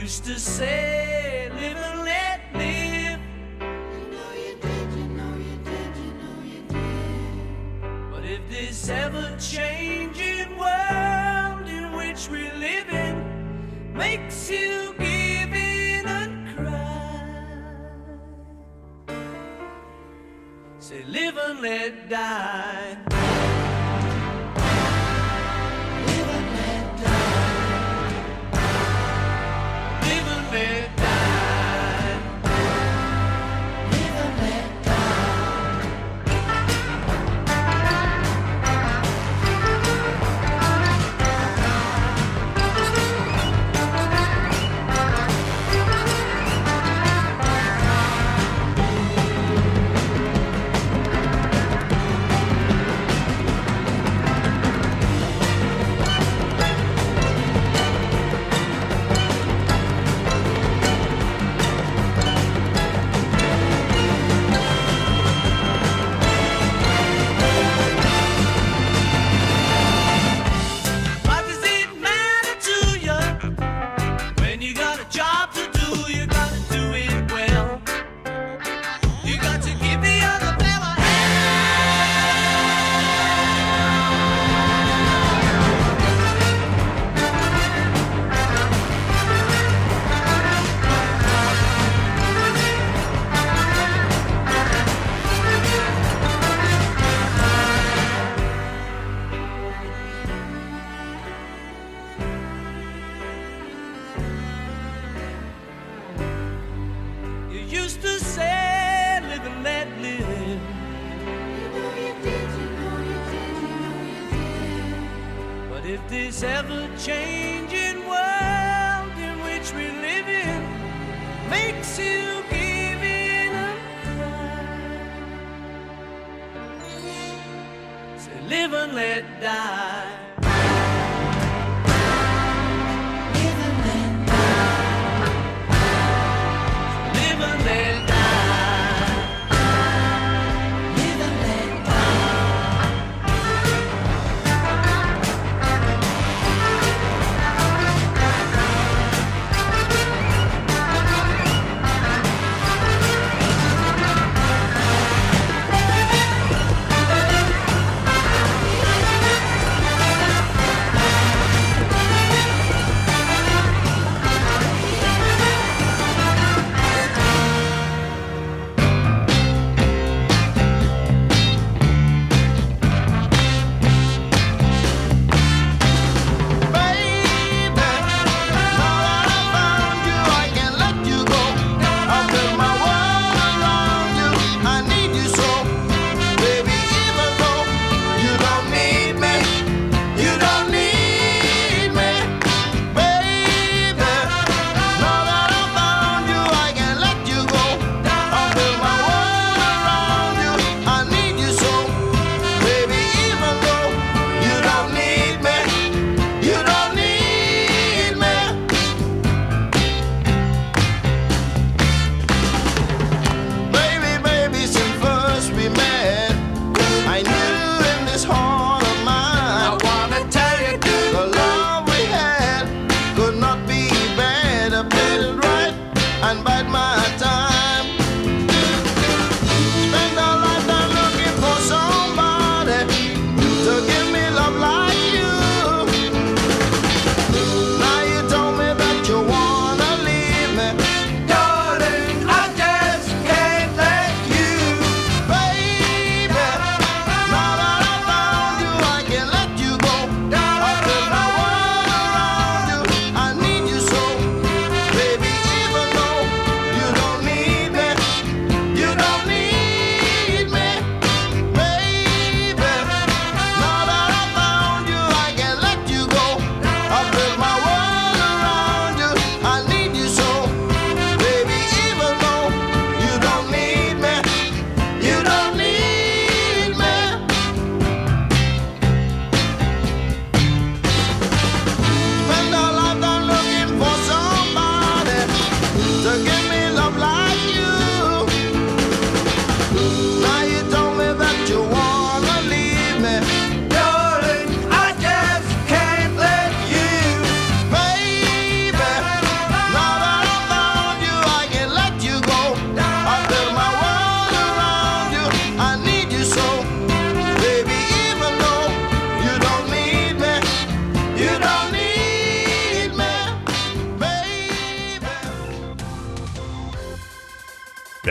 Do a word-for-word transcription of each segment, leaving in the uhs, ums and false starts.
used to say, live and let live. You know you did, you know you did, you know you did. But if this ever-changing world in which we live in makes you give in and cry, say live and let die. Used to say, live and let live. You know you did, you know you did, you know you did. But if this ever-changing world in which we live in makes you give in and cry, say live and let die.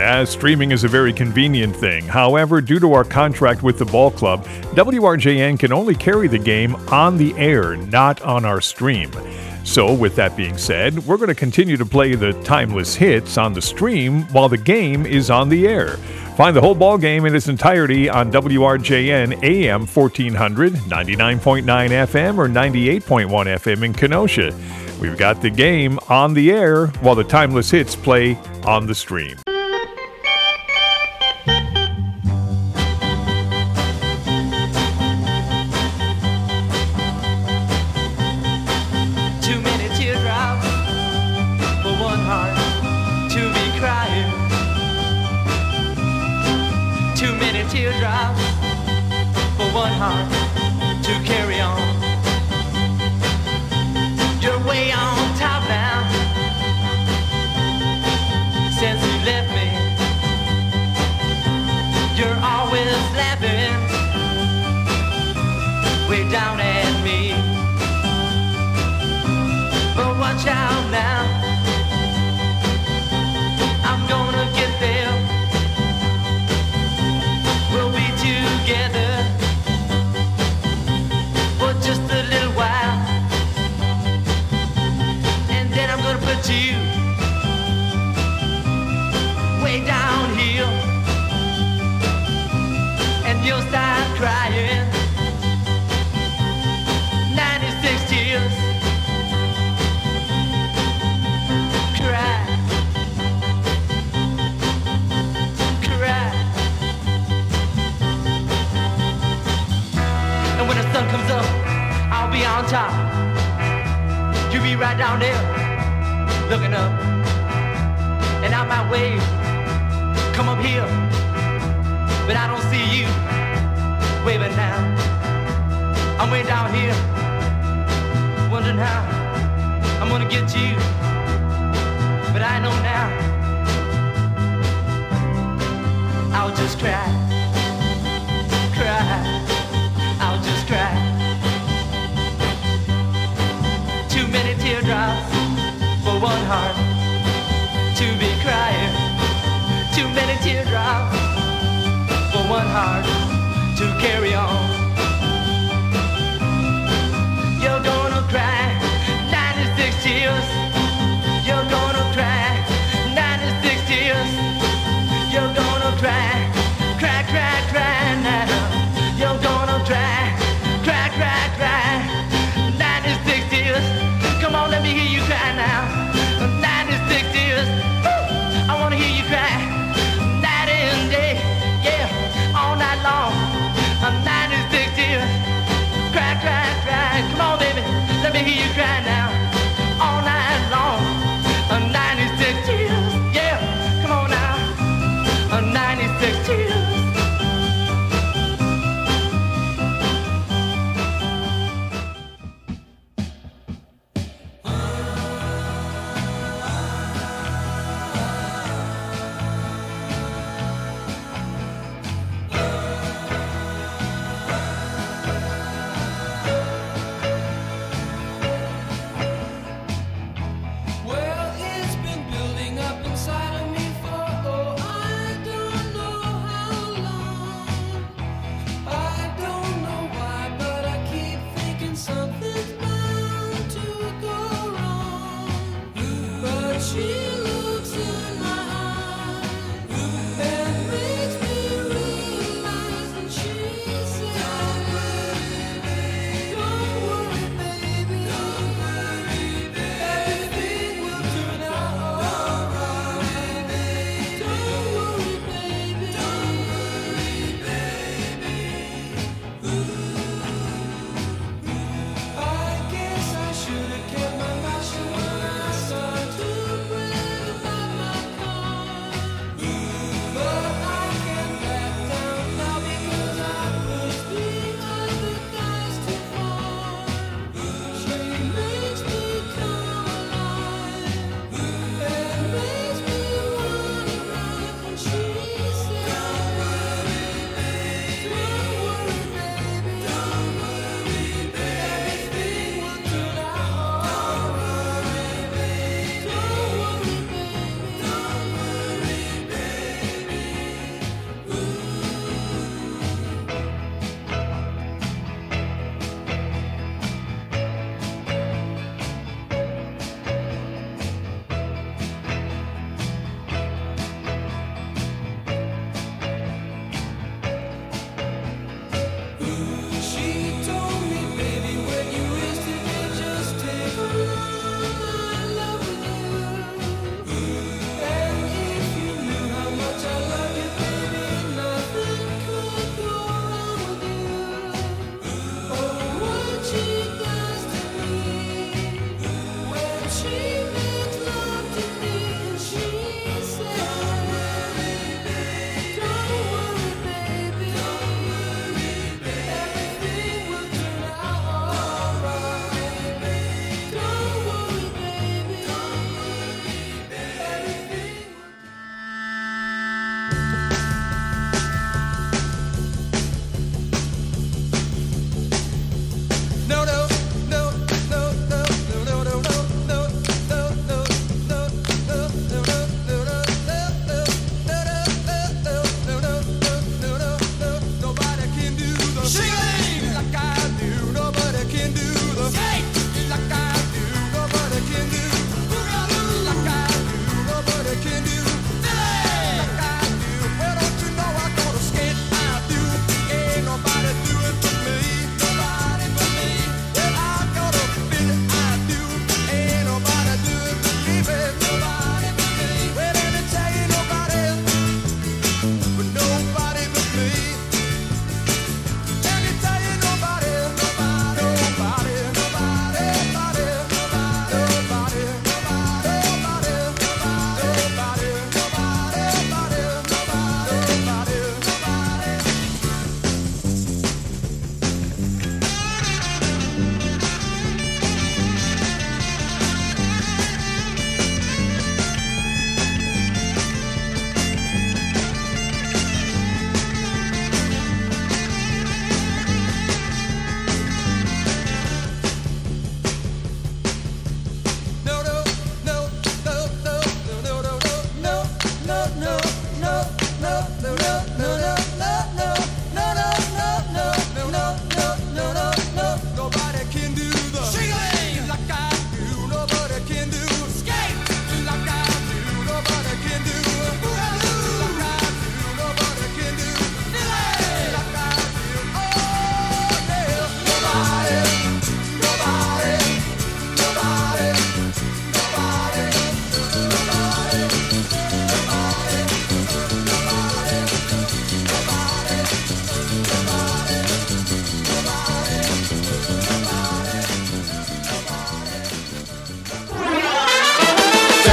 Yeah, streaming is a very convenient thing. However, due to our contract with the ball club, W R J N can only carry the game on the air, not on our stream. So, with that being said, we're going to continue to play the timeless hits on the stream while the game is on the air. Find the whole ball game in its entirety on W R J N A M fourteen hundred, ninety-nine point nine F M or ninety-eight point one F M in Kenosha. We've got the game on the air while the timeless hits play on the stream. Too many teardrops for one heart to be crying. Too many teardrops for one heart to carry on. You're way on top now since you left me. You're always laughing way down at me. But watch out now, I'm gonna get there. We'll be together for just a little while, and then I'm gonna put you way down here, and you'll start crying. ninety-six tears. Cry, cry. And when the sun comes up, I'll be on top. You be right down there, looking up. And I might wave, come up here, but I don't see you waving now. I'm way down here, wondering how I'm gonna get you, but I know now I'll just cry, cry, I'll just cry. Too many teardrops for one heart to be crying. Too many teardrops for one heart to carry on. You're gonna cry ninety-six tears. You're gonna cry ninety-six tears. You're gonna cry, cry, cry, cry now. You're gonna cry, cry, cry, cry. ninety-six tears. Come on, let me hear you cry now. ninety-six tears. Woo! I wanna hear you cry. Night and day, yeah, all night long. ninety-six tears. Cry, cry, cry. Come on, baby, let me hear you cry now. All night long. ninety-six tears. Yeah, come on now. ninety-six tears. Well, it's been building up inside of me for, oh, I don't know how long. I don't know why, but I keep thinking something's bound to go wrong. But she looks in my eyes and makes me realize that she said, don't worry, baby, don't worry, baby, don't worry, baby. Everything will turn out alright. Don't worry, baby. Don't worry, baby. I guess I should have kept my mouth shut when I started to break.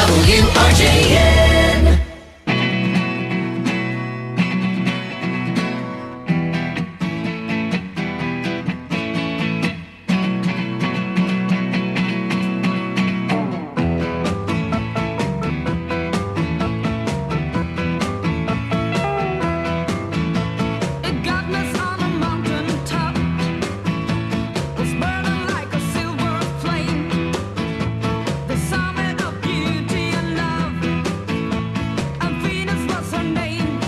W R J N. It got us on a mountain top, was burning like a silver flame. The summit of beauty and love, and Venus was her name.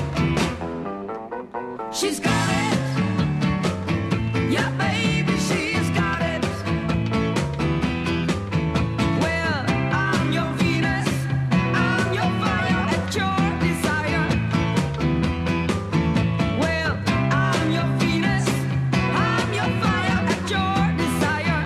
She's got it, yeah, baby, she's got it. Well, I'm your Venus, I'm your fire at your desire. Well, I'm your Venus, I'm your fire at your desire.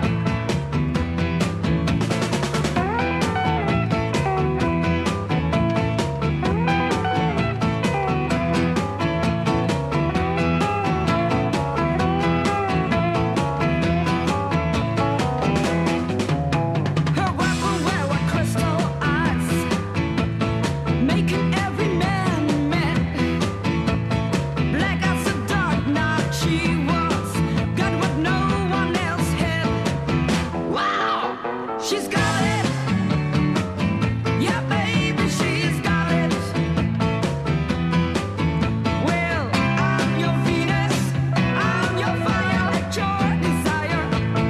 Her weapon were with crystal eyes, making every man mad. Black as the dark night she was, got what no one else had. Wow, she's got it, yeah, baby, she's got it. Well, I'm your Venus, I'm your fire at your desire.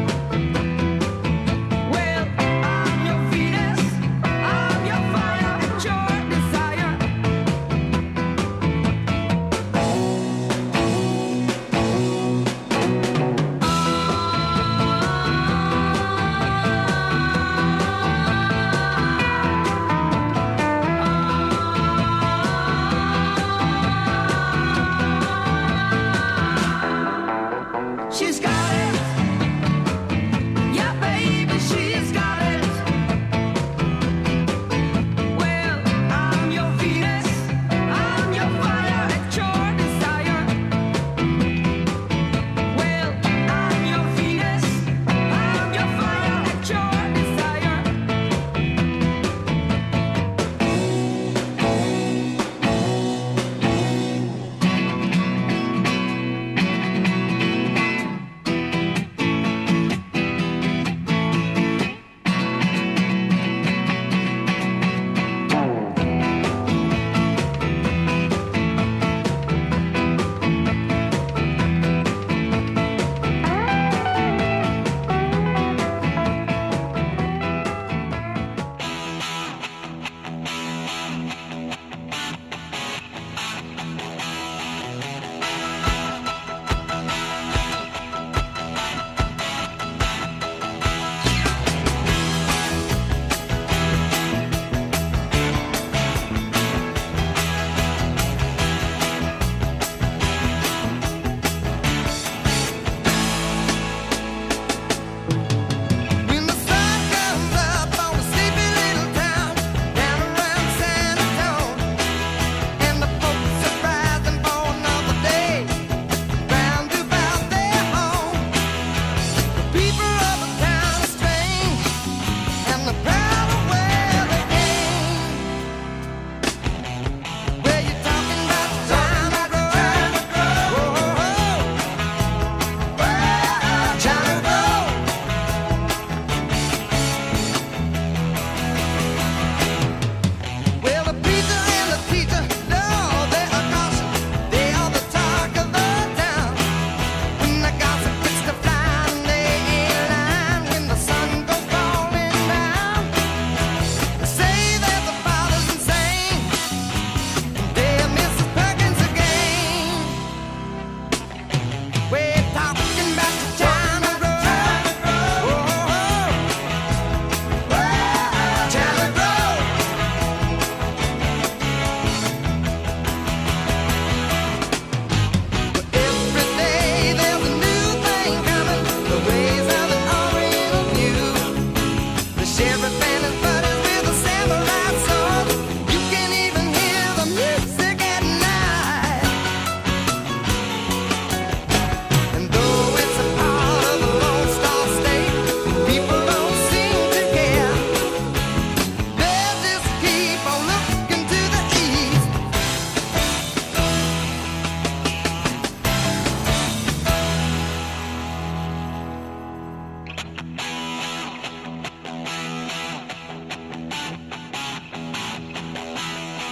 Well, I'm your Venus, I'm your fire at your desire.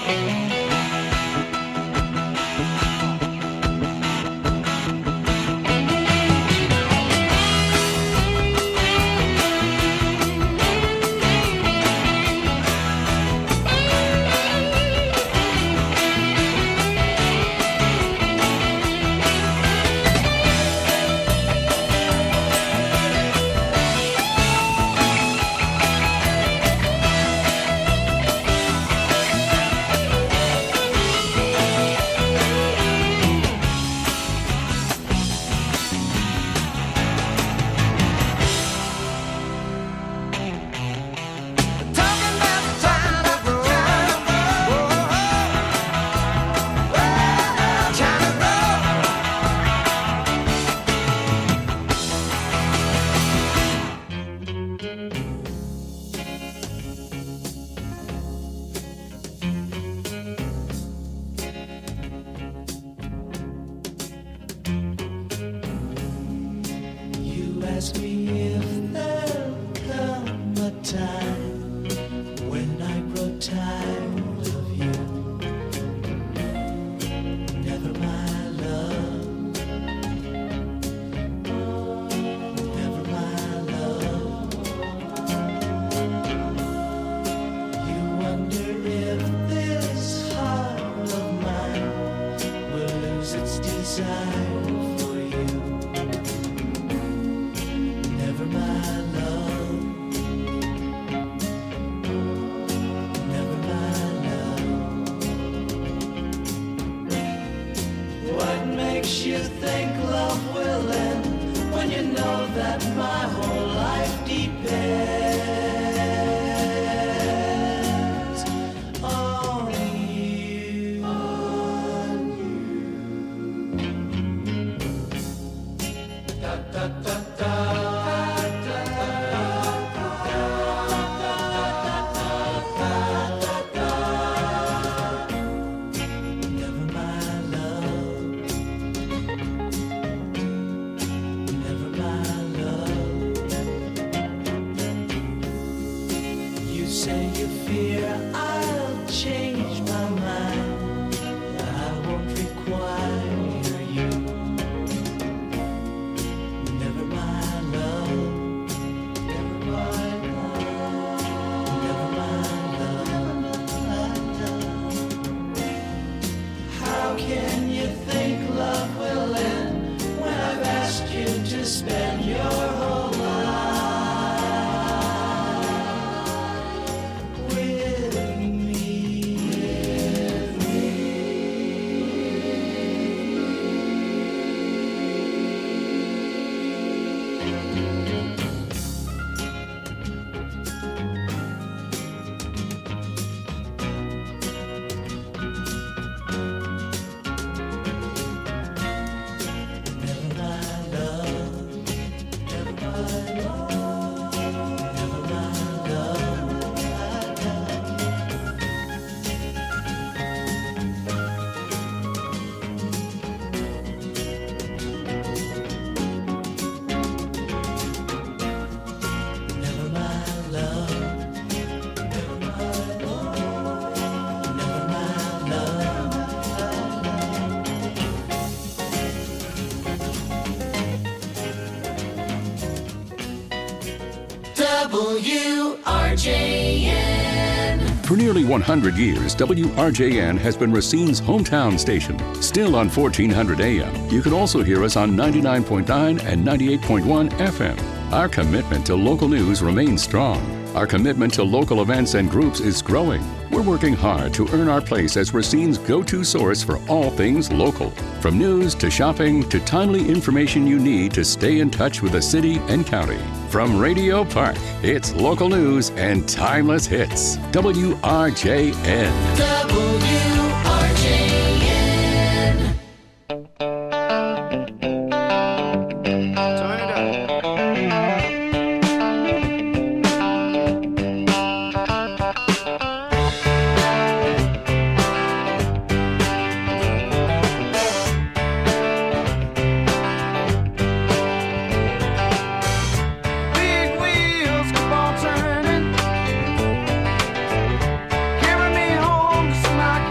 Ask me if there'll come a time when I grow tired of you. Never my love, never my love. You wonder if this heart of mine will lose its desire. You think love will end when you know that my whole life depends on you, on you. Da, da, da, da. Say you fear I'll change my mind, I won't require you. Never my love, never my love, never my love. How can you think love will end when I've asked you to spend your whole life? W R J N. For nearly one hundred years, W R J N has been Racine's hometown station. Still on fourteen hundred A M, you can also hear us on ninety-nine point nine and ninety-eight point one F M. Our commitment to local news remains strong. Our commitment to local events and groups is growing. We're working hard to earn our place as Racine's go-to source for all things local. From news to shopping to timely information you need to stay in touch with the city and county. From Radio Park, it's local news and timeless hits. W R J N. W R J N. Turn it up. Big wheels keep on turning, carry me home to my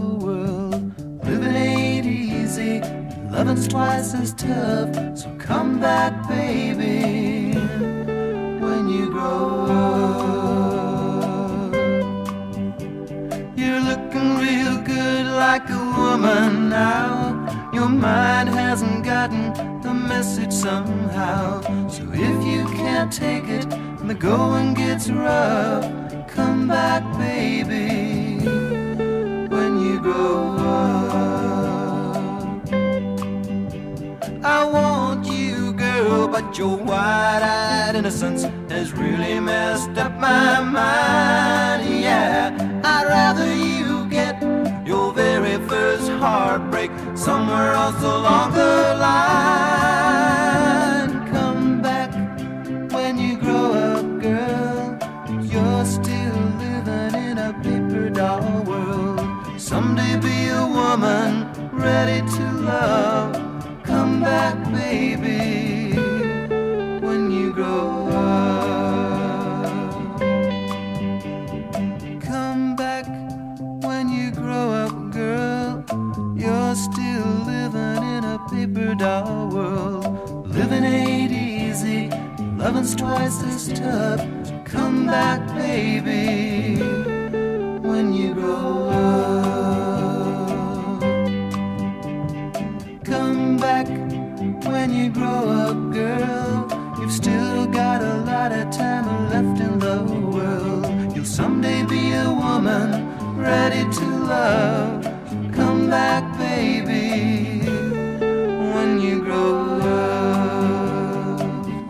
world. Living ain't easy, loving's twice as tough. So come back, baby, when you grow up. You're looking real good like a woman now. Your mind hasn't gotten the message somehow. So if you can't take it and the going gets rough, come back, baby, when you grow up. I want you, girl, but your wide-eyed innocence has really messed up my mind. Yeah, I'd rather you get your very first heartbreak somewhere else along the line. Come back when you grow up, girl. You're still living in a paper doll world. Someday be a woman ready to love. Come back, baby, when you grow up. Come back when you grow up, girl. You're still living in a paper doll world. Living ain't easy, loving's twice as tough. So come back, baby, when you grow up. Come back when you grow up, girl. You've still got a lot of time left in the world. You'll someday be a woman ready to love. Come back, baby, when you grow up.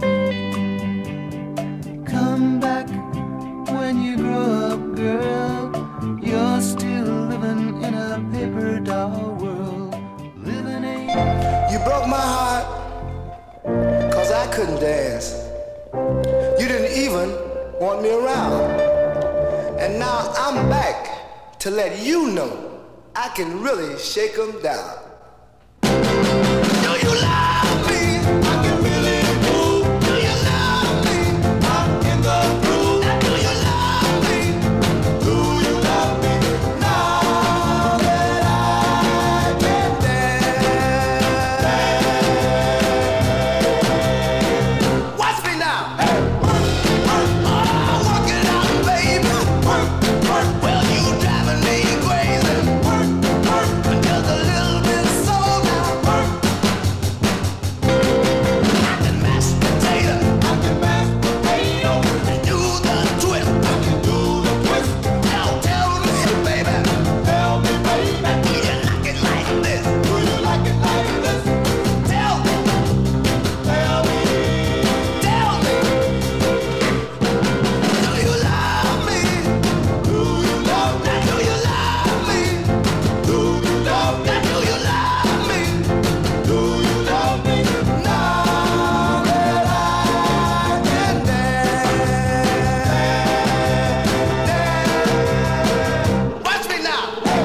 Come back when you grow up, girl. You're still living in a paper doll world. Living ain't... You broke my heart, cause I couldn't dance. You didn't even want me around. And now I'm back to let you know I can really shake 'em down. Do you love me? I can really move. Do you love me? I'm in the groove. Do you love me? Do you love me? Now that I can dance. Watch me now. Hey, work, work, oh, work it out, baby. Work, work. Well, you driving me crazy. Work, work, just a little bit slow now. Work. I can mash potato. I can mash potato. And do the twist. I can do the twist. Now tell me, baby. Tell me, baby. Do you like it like this? Do you like it like this? Tell me. Tell me. Tell me. Do you love me? Do you love me? Do you love me? Do you love me? Do you love me? Do you love me? Now that I can dance, watch me now.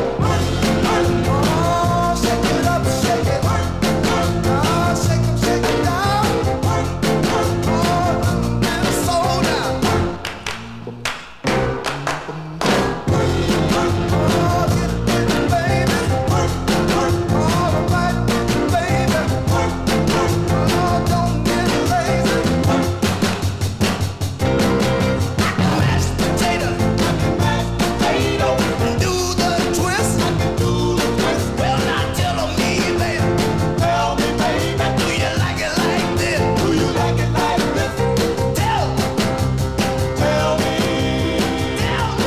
Oh, shake it up, shake it. Oh, shake it, shake it down. Oh, and slow down. Tell me. Tell me.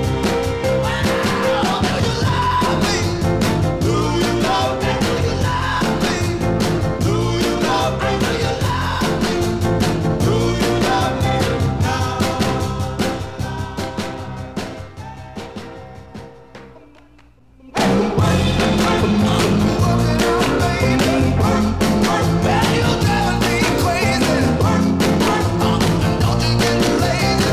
Wow, do you love me? Do you love me? Do you love me? Do you love me? Do you love me? Do you love me now? Well, you're driving me crazy. Oh, don't you get lazy.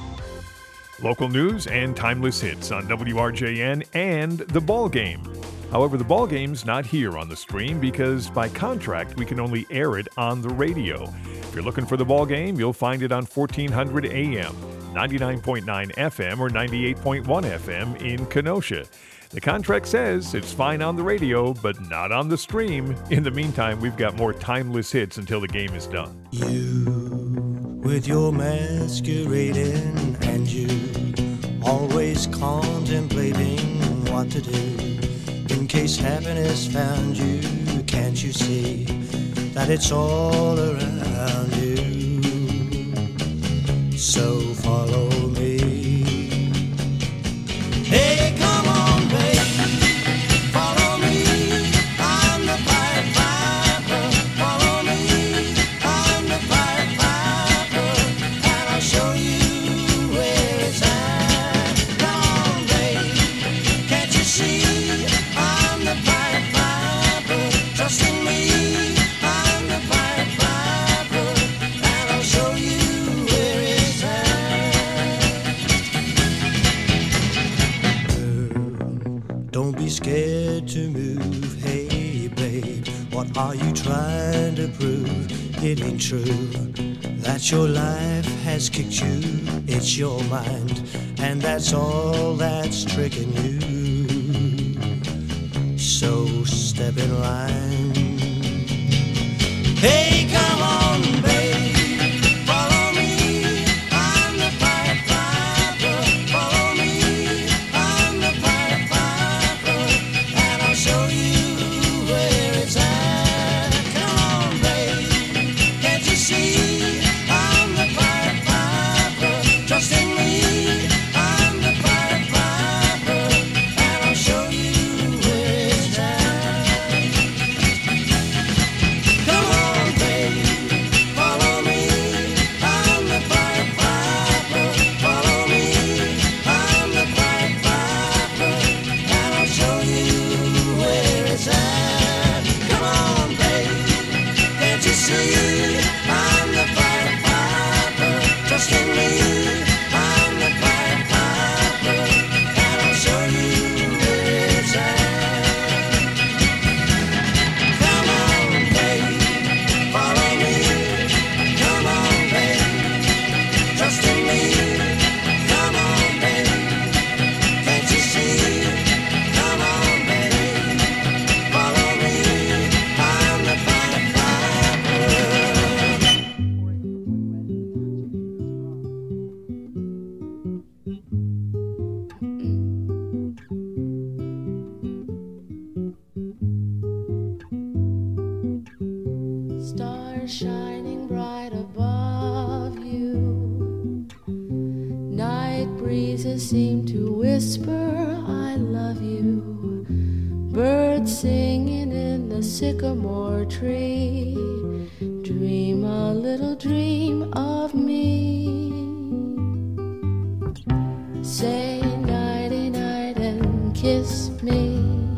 Local news and timeless hits on W R J N and The Ball Game. However, the ball game's not here on the stream because by contract we can only air it on the radio. If you're looking for the ball game, you'll find it on fourteen hundred A M, ninety-nine point nine F M, or ninety-eight point one F M in Kenosha. The contract says it's fine on the radio, but not on the stream. In the meantime, we've got more timeless hits until the game is done. You, with your masquerading, and you, always contemplating what to do. In case happiness found you, can't you see that it's all around you? So follow me. Hey, come on, baby, follow me. I'm the Pied Piper. Follow me, I'm the Pied Piper, and I'll show you where it's at. Come on, baby, can't you see? I'm the Pied Piper. Trust in me, I'm the Pied Piper, and I'll show you where it's at. Don't be scared to move. Hey, babe, what are you trying to prove? It ain't true that your life has kicked you. It's your mind, and that's all that's tricking you. So step in line. Hey, come on, babe, follow me. I'm the Pied Piper. Follow me, I'm the Pied Piper, and I'll show you where it's at. Come on, babe, can't you see? I'm the Pied Piper. Trust in me, I'm the Pied Piper, and I'll show you where it's at. Come on, babe, follow me. I'm the Pied Piper. Follow me, I'm the Pied Piper, and I'll show you where it's at. Come on, babe, can't you see? I'm the Pied Piper. Trust in me, I'm the Pied Piper, and I'll show you where it's at. Come on, babe, follow me. Come on, babe, trust in me. Come on, babe, can't you see? Come on, babe, follow me. I'm the Pied Piper. Stars shining bright above you. Night breezes seem to whisper, I love you. Birds singing in the sycamore tree. Dream a little dream of me. Say nighty night and kiss me.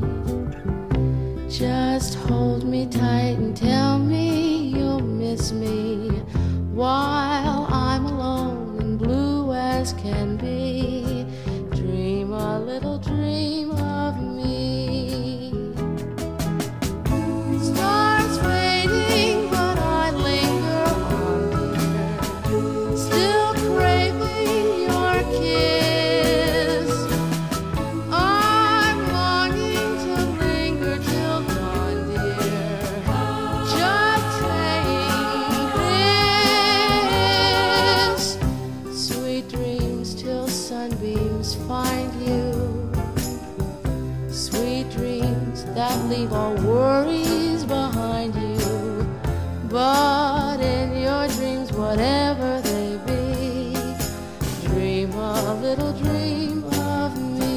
Just hold me tight and tell me you'll miss me while I'm alone and blue as can be. Dream a little dream of me. Stars fading, but I linger on, dear, still craving your kiss. I'm longing to linger till dawn, dear, just saying this. Sweet dreams till sunbeams find you. Sweet dreams that leave all worries behind you. But in your dreams, whatever they be, dream a little dream of me.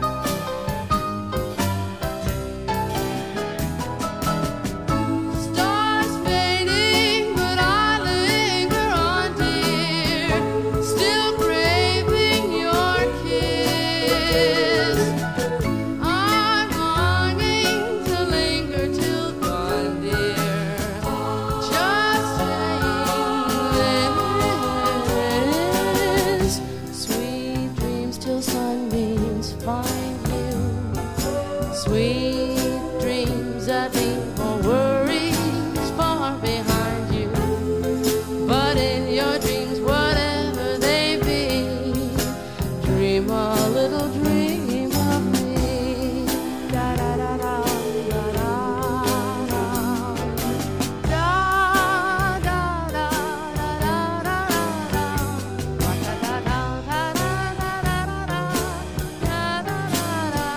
Stars Sweet dreams that leave all worries far behind you. But in your dreams, whatever they be, dream a little dream of me. Da da da da da da da. Da da da da da da da. Da da da da da da da da da. Da da da da.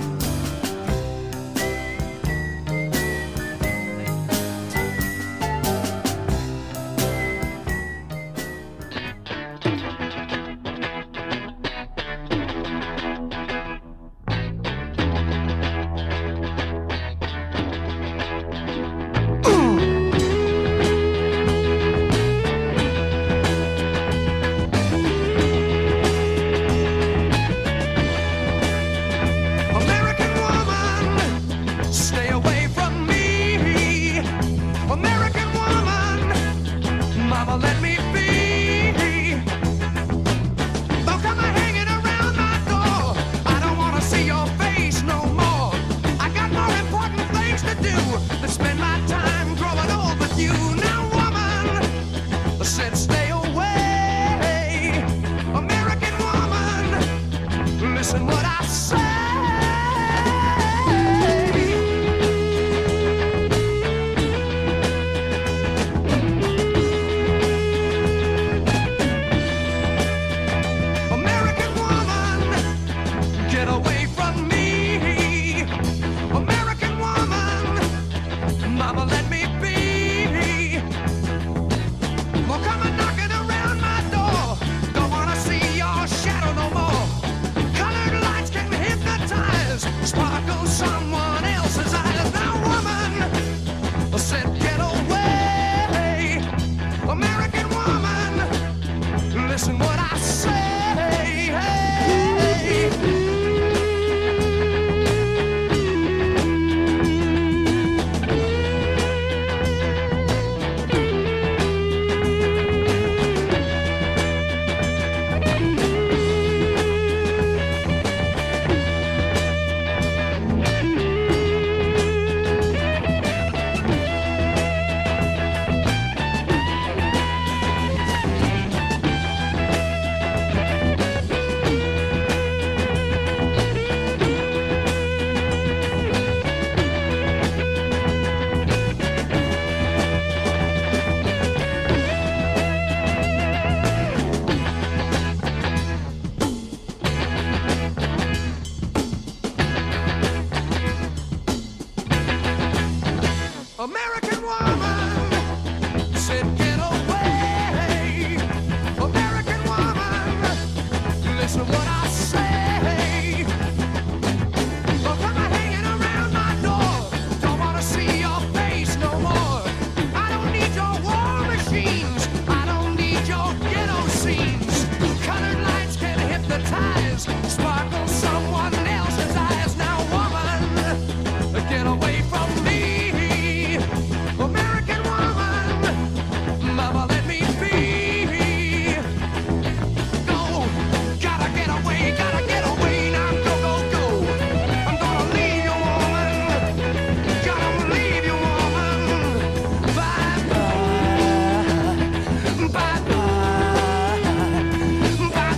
American woman, stay away from me. American woman, mama, let me be. Don't come a hanging around my door. I don't want to see your face no more. I got more important things to do than spend my time growing old with you. Now, woman, I said stay away. American woman, listen what I say. American woman, get away from me. American woman, mama, let me be. Well, come and knocking around my door. Don't wanna see your shadow no more. Colored lights can hypnotize, sparkle someone else's eyes. Now, woman, I said get away. American woman, listen what I say. American woman, said get away. American woman, listen what I say. Don't come a hanging around my door. Don't wanna see your face no more. I don't need your war machines. I don't need your ghetto scenes. Colored lights can hypnotize, sparkle someone else's eyes. Now, woman, get away from me. American woman, mama, let me be. Go, gotta get away, gotta get away. Now go, go, go. I'm gonna leave you, woman. Gotta leave you, woman. Bye, bye, bye, bye, bye,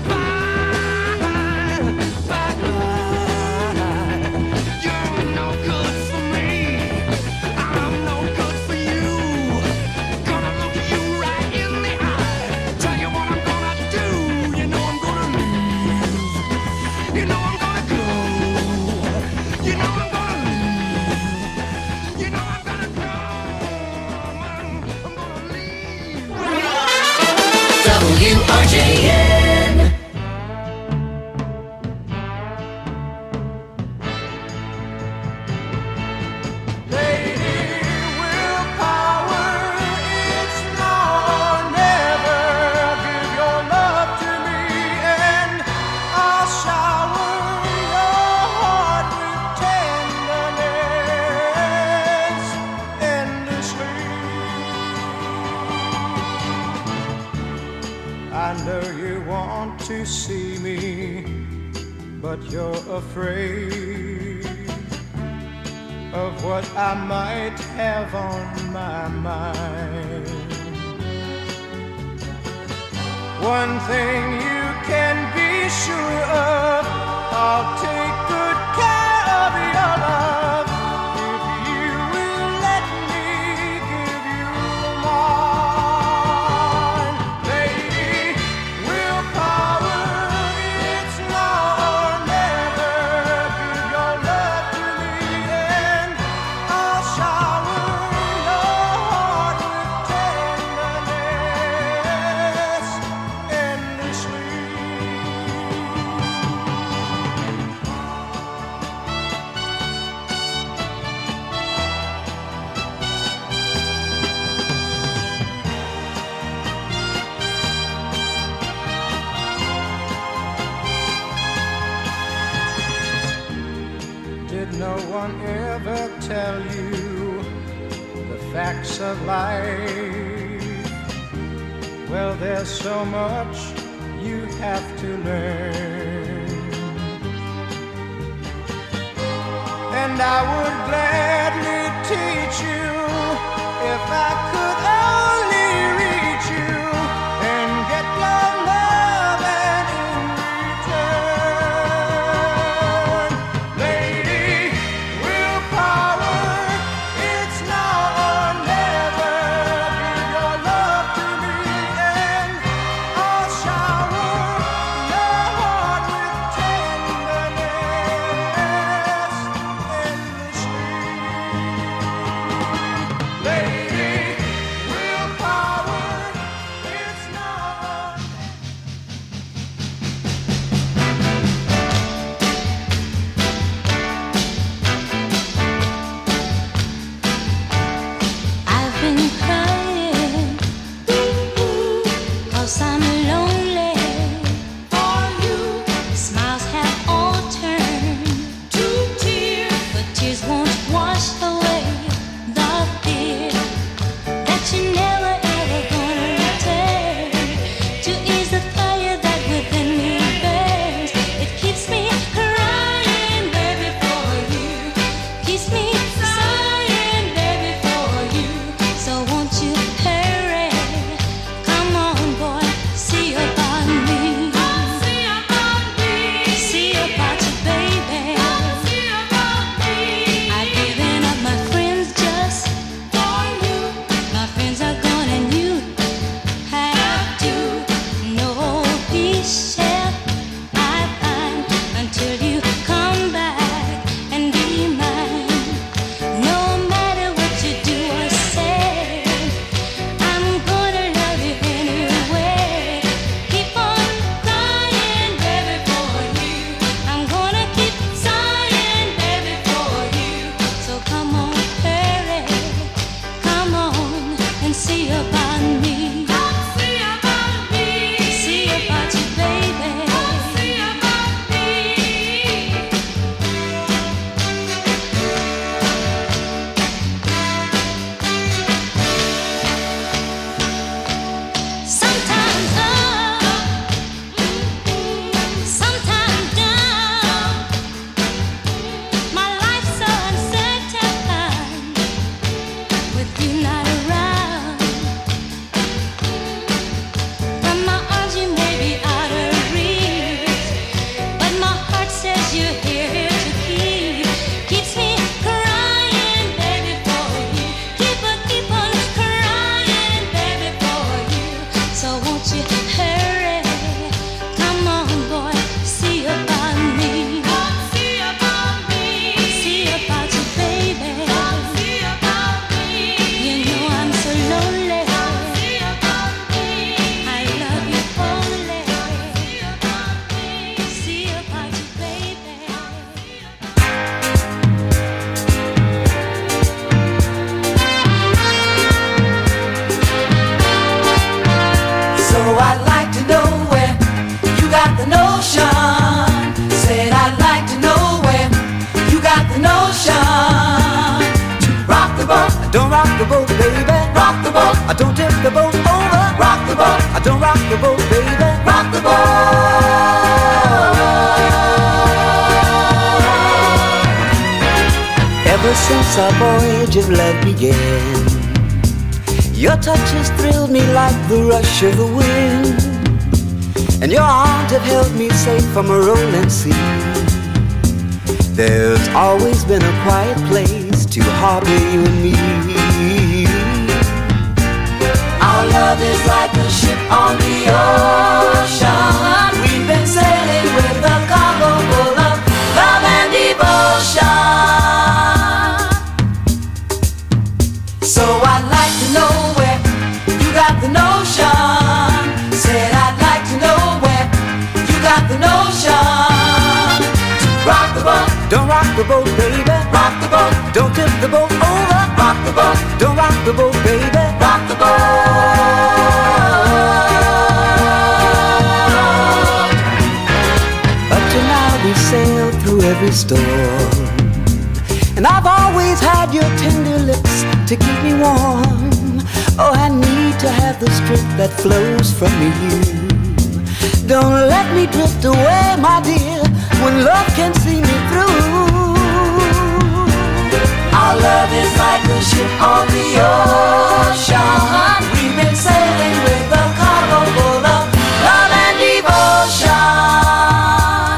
bye, bye, bye. You're no good for me. I'm no good for you. Gonna look you right in the eye. Tell you what I'm gonna do. You know I'm gonna leave. You know I'm gonna go. You know I'm gonna leave. You know I'm gonna go. I'm, I'm gonna leave. W R J N. Lady willpower, it's now or never. Give your love to me and I'll shower your heart with tenderness endlessly. I know you want to see me, but you're afraid. of what I might have on my mind. One thing you can be sure of, I'll take good care of your love if you will let me give you mine. Lady, willpower, it's now or never. Give your love to me and I'll shower your heart with tenderness endlessly. Did no one ever tell you the facts of life? Well, there's so much you have to learn, and I would gladly teach you if I could only reach you and get your love and in return. Lady, willpower, it's now or never. Give your love to me and I'll shower your heart with tenderness endlessly. Lady, willpower, it's now or I've been crying, cause I'm lonely for you. Smiles have all turned to tears, but tears won't wash away the fear that you're never ever gonna return. To ease the fire that within me burns, it keeps me crying, baby, for you. Keeps me sighing, baby, for you. So won't you hurry? Come on, boy, see about me. See about me. See about you, baby. See about me. I've given up my friends just for you. My friends are gone and you have to. No peace shall I find until you come back and be mine. No matter what you do or say, I'm gonna love you anyway. Keep on crying, baby, for you. I'm gonna keep sighing, baby, for you. So come on, hurry, come on and see about me. See about me. See about you, baby. See about me. Sometimes up, sometimes down. My life's so uncertain with you not around. From my arms you may be out of reach, but my heart says you're here to keep. Keeps me crying, baby, for you. Keep on, keep on crying, baby, for you. So won't you hurry? Come on, boy, see about me. See about me. See about you, baby. See about me. You know I'm so lonely. See about me. I love you only. See about me. See about you, baby. So I'd like to know where you got the notion. Said I'd like to know where you got the notion to rock the boat. Don't rock the boat, baby. Rock the boat. I don't tip the boat over. Rock the boat. I don't rock the boat, baby. Rock the boat. Ever since our voyage of love began, your touch has thrilled me like the rush of the wind, and your arms have held me safe from a rolling sea. There's always been a quiet place to harbor you and me. Our love is like a ship on the ocean. We've been sailing with a cargo full of love and devotion. So I'd like to know where you got the notion. Said I'd like to know where you got the notion. Rock the boat, don't rock the boat, baby. Rock the boat, don't tip the boat over. Rock the boat, don't rock the boat, baby. Rock the boat. Up to now we sailed through every storm, and I've always had your tender lips to keep me warm. Oh, I need to have the strength that flows from you. Don't let me drift away, my dear, when love can see me through. Our love is like a ship on the ocean. We've been sailing with a cargo full of love and devotion.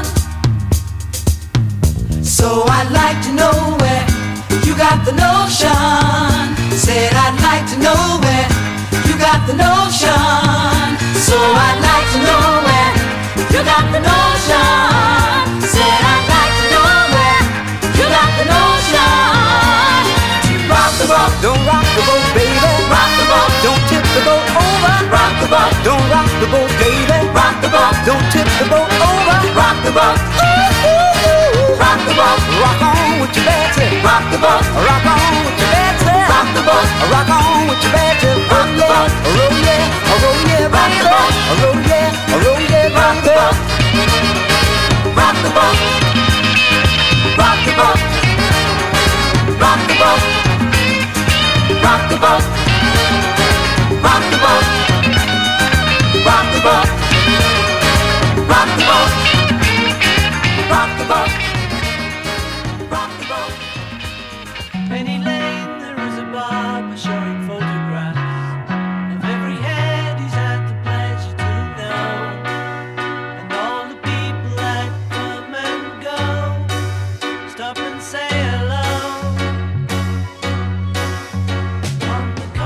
So I'd like to know where you got the notion. Said I'd like to know where you got the notion. So I'd like to know where you got the notion. Said I'd like to know where you got the notion. Rock the boat, don't rock the boat, baby. Rock the boat, don't tip the boat over. Rock the boat, don't rock the boat, baby. Rock the boat, don't tip the boat over. Rock the boat, ooh, ooh, ooh. Rock the boat, rock on with your Betsy. Rock the boat, rock on with your Betsy. Rock the boat, rock on with your Betsy. Rock the boat, roll yeah, roll yeah, rock the boat, roll yeah, roll yeah, rock the boat, rock the boat, rock the boat, rock the boat, rock the boat, rock the boat, rock the boat, rock the boat, rock the boat, rock the boat. Penny Lane, there is a barber showing photographs of every head he's had the pleasure to know, and all the people that come and go. Stop and say hello. On the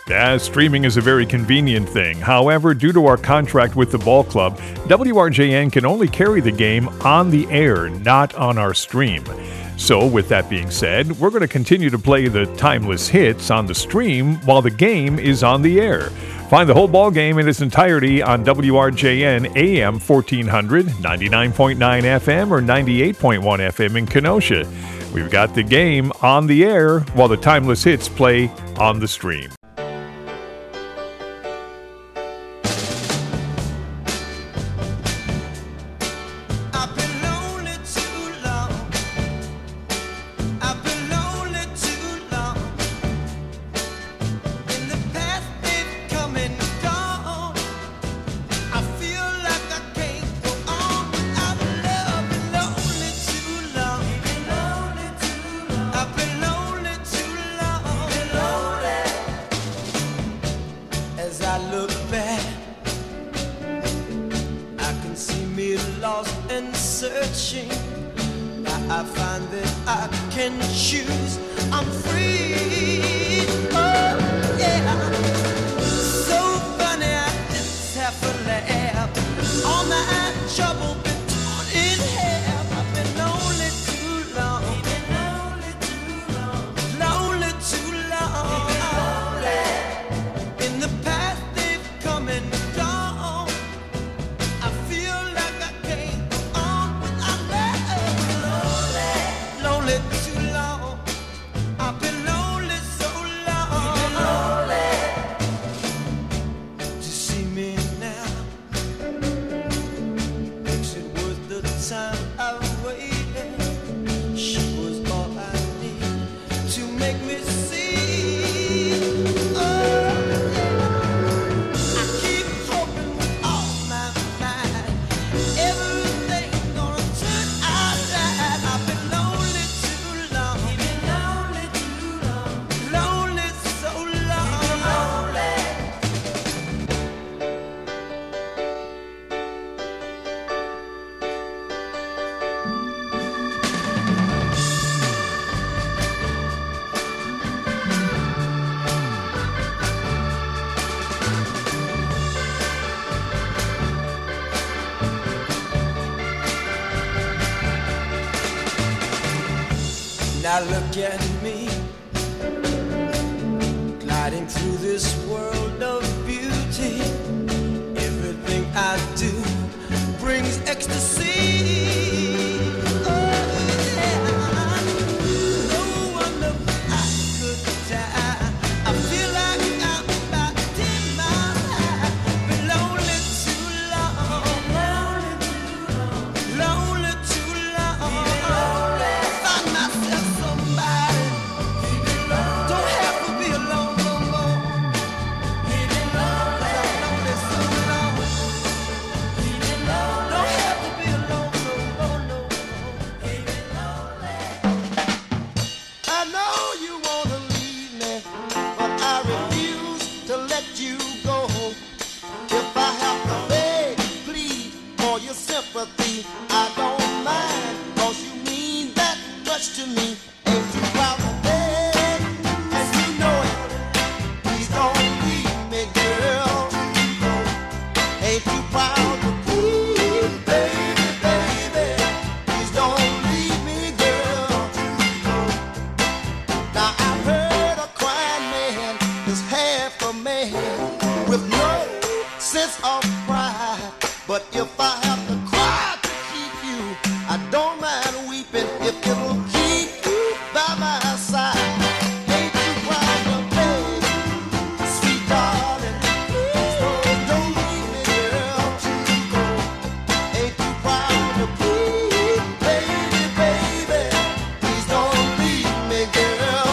Yeah, streaming is a very convenient thing. However, due to our contract with the ball club, W R J N can only carry the game on the air, not on our stream. So, with that being said, we're going to continue to play the timeless hits on the stream while the game is on the air. Find the whole ball game in its entirety on W R J N A M fourteen hundred, ninety-nine point nine F M or ninety-eight point one F M in Kenosha. We've got the game on the air while the timeless hits play on the stream. I've been lonely too long. I've been lonely too long. In the past they've come and gone. I feel like I can't go on without love. Been lonely too long. Been lonely too long. I've been lonely too long. Been lonely. As I look back, I can see me lost and searching. Now I find that I can choose. I'm free. Oh, yeah. So funny, I just have to laugh. All my trouble been torn in half. I've been lonely too long. Been lonely too long. Lonely too long. In the past they've come and gone. I feel like I can't go on without love. Lonely, lonely too long. I've been lonely so long. To see me now makes it worth the time I've waited. She was all I need to make me see. Oh, I keep hoping with all my mind everything's gonna turn out right. I've been lonely too long. Been lonely too long. Lonely so long. Lonely. Now look at me, gliding through this world of beauty. Everything I do brings ecstasy. Oh, yeah. No wonder I could die. I feel like I'm about ten miles high. Been lonely too long. Lonely too long. Find myself somebody. Don't have to be alone no more. I'm lonely so long. Don't have to be alone no more, no more. I know you wanna leave me, but I refuse to let you go. If I have to beg, plead for your sympathy, I don't mind, 'cause you mean that much to me. Ain't you proud to beg, and you know it. Please don't leave me, girl. Ain't you proud to plead, baby, baby? Please don't leave me, girl. Now I've heard a crying man is half a man with no sense of pride. But if I have to cry to keep you, I don't mind weeping if it'll keep you by my side. Ain't you proud of me, sweet darling? Please don't leave me, girl. Ain't you proud of me, baby, baby? Please don't leave me, girl.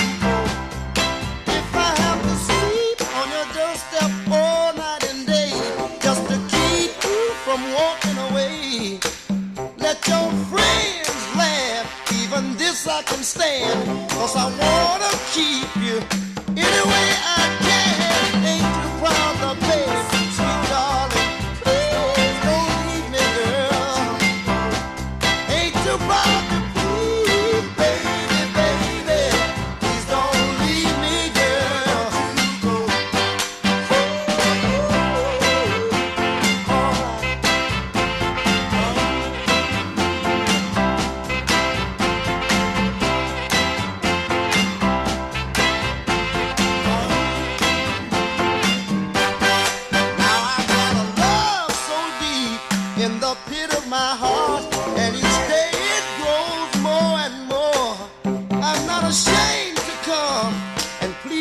If I have to sleep on your doorstep all night and day, just to keep you from walking away, let your friends laugh, even this I can stand, 'cause I wanna keep you any way I can. Ain't you proud of me, sweet darling? Please don't leave me, girl. Ain't you proud of me, baby, baby? Please don't leave me, girl.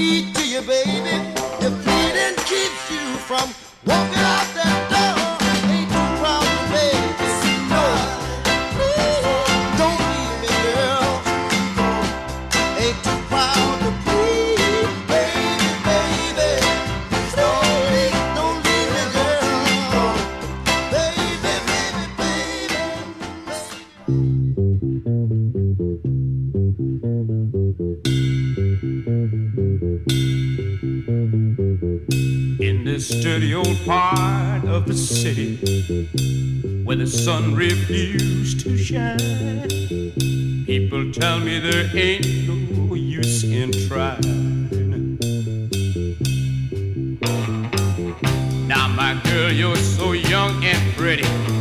need to you, baby. If pleading keeps you from walking out that door, ain't too proud to baby. No, don't leave me, girl. Ain't too proud to please, baby, baby. Don't leave, don't leave me, girl. Baby, baby, baby. In this dirty old part of the city where the sun refused to shine, people tell me there ain't no use in trying. Now, my girl, you're so young and pretty,